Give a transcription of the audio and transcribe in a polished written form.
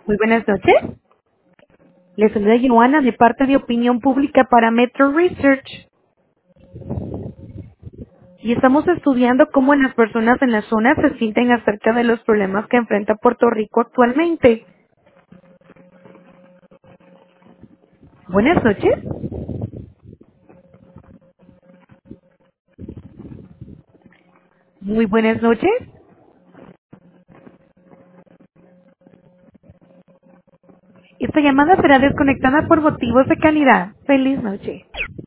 Muy buenas noches. Les saluda Joana de parte de Opinión Pública para Metro Research y estamos estudiando cómo las personas en la zona se sienten acerca de los problemas que enfrenta Puerto Rico actualmente. Buenas noches. Muy buenas noches. Esta llamada será desconectada por motivos de calidad. Feliz noche.